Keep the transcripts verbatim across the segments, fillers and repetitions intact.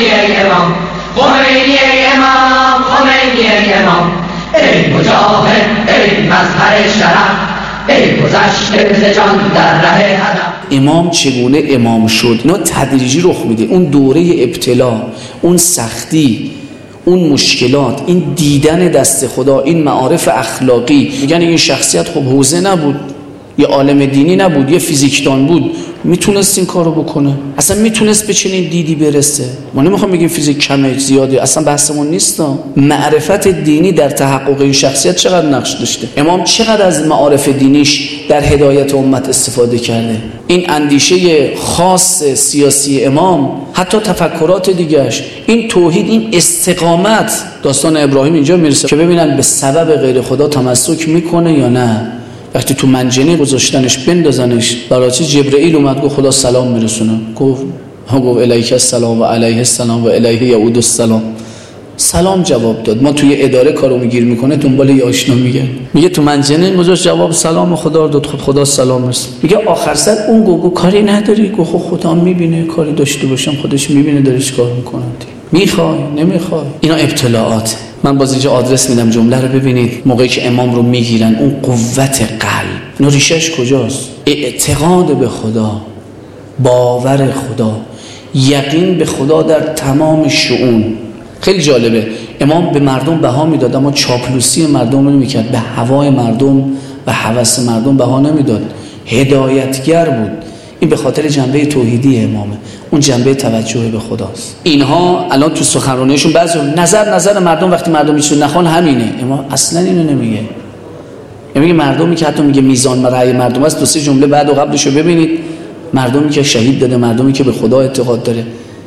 ای امام، خمینی ای امام، خمینی ای امام. ای مجاهد، ای مظهر شرف، ای گذشته ز جان در ره هدف. امام چگونه امام شد؟ اینا تدریجی رخ میده. اون دوره ابتلا، اون سختی، اون مشکلات، این دیدن دست خدا، این معارف اخلاقی. میگن این شخصیت خب حوزه نبود، یه عالم دینی نبود، یه فیزیکدان بود، میتونست این کارو بکنه، اصلا میتونست به چنین دیدی برسه. ما نمیخوام بگیم فیزیک کمه زیاده، اصلا بحثمون نیست. معرفت دینی در تحقق این شخصیت چقدر نقش داشته؟ امام چقدر از معارف دینیش در هدایت امت استفاده کرده؟ این اندیشه خاص سیاسی امام، حتی تفکرات دیگهش، این توحید، این استقامت. داستان ابراهیم اینجا میرسه که ببینن به سبب غیر خدا تمسک میکنه یا نه. وقتی تو منجنیق گذاشتنش بندازنش، برای چی جبرئیل اومد گفت خدا سلام میرسونه؟ گفت ها گفت الیک السلام و علیه السلام و الیه یعود السلام. سلام جواب داد. ما توی اداره کارو میگیر میکنه دنبال یه آشنا میگه، میگه تو منجنیق گذاشت جواب سلام خدا رو داد، خود خدا سلام میرسه. میگه آخر سر اون گوگو کاری نداری؟ گفت خدا میبینه، کاری داشته باشم خودش میبینه داره چیکار میکنه. میخوای نمیخوای، اینا ابتلاعات. من باز اینجا آدرس میدم جمله رو ببینید. موقعی که امام رو میگیرن، اون قوت قلب، اینا ریشش کجاست؟ اعتقاد به خدا، باور خدا، یقین به خدا در تمام شؤون. خیلی جالبه، امام به مردم بها میداد اما چاپلوسی مردم رو نمیکرد، به هوای مردم و هوس مردم بها نمیداد. هدایتگر بود. این به خاطر جنبه توحیدی امامه، اون جنبه توجه به خداست. اینها الان تو سخنرانیشون بعضی نظر نظر مردم وقتی مردم میشون نخوان همینه. امام اصلا اینو نمیگه. میگه مردمی که حتی میگه میزان رأی مردم است، دو سه جمله بعد و قبلشو ببینید. مردمی که شهید داده، مردمی که به خدا اعتقاد داره،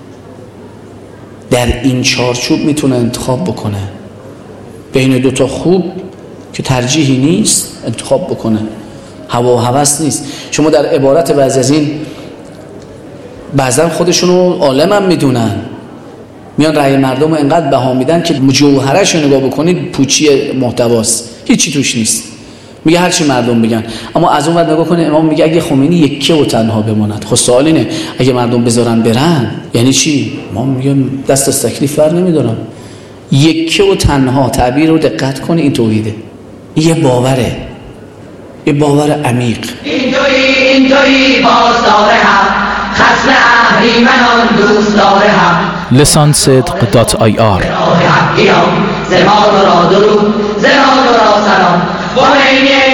در این چارچوب میتونه انتخاب بکنه. بین دو تا خوب که ترجیحی نیست انتخاب بکنه. هوا و هوس نیست. شما در عبارت بعضی از این بعضا خودشونو عالم هم میدونن، میان رأی مردم رو انقدر بها میدن که جوهرش رو نگاه بکنید پوچی محتواست، هیچی توش نیست. میگه هرچی مردم بگن. اما از اون ور نگاه کنه، امام میگه اگه خمینی یکه و تنها بماند. خب سوال اینه اگه مردم بذارن برن یعنی چی؟ امام میگه دست از تکلیف بر نمیدارم. یکه و تنها، تعبیر رو دقت کنه، این توحیده. این یه باوره، یه باور عمیق. این تویی این تویی بازدار هم، خصم اهریمنان دوستدار هم. لسان صدق دات آی آر. زمان را درود، زمان را سلام. خمینی